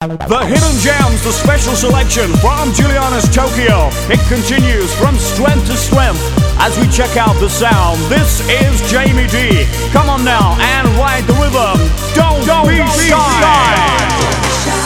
The Hidden Gems, the special selection from Juliana's Tokyo. It continues from strength to strength as we check out the sound. This is Jamie D. Come on now and ride the rhythm. Don't be shy.